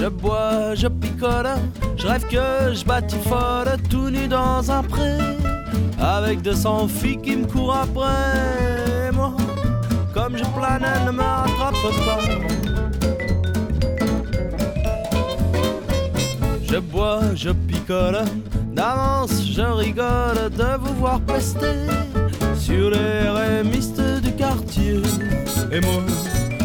Je bois, je picole, je rêve que je batifole tout nu dans un pré, avec 200 filles qui me courent après. Moi, comme je plane, elle ne me rattrape pas. Je bois, je picole, d'avance je rigole de vous voir pester sur les rémistes du quartier. Et moi,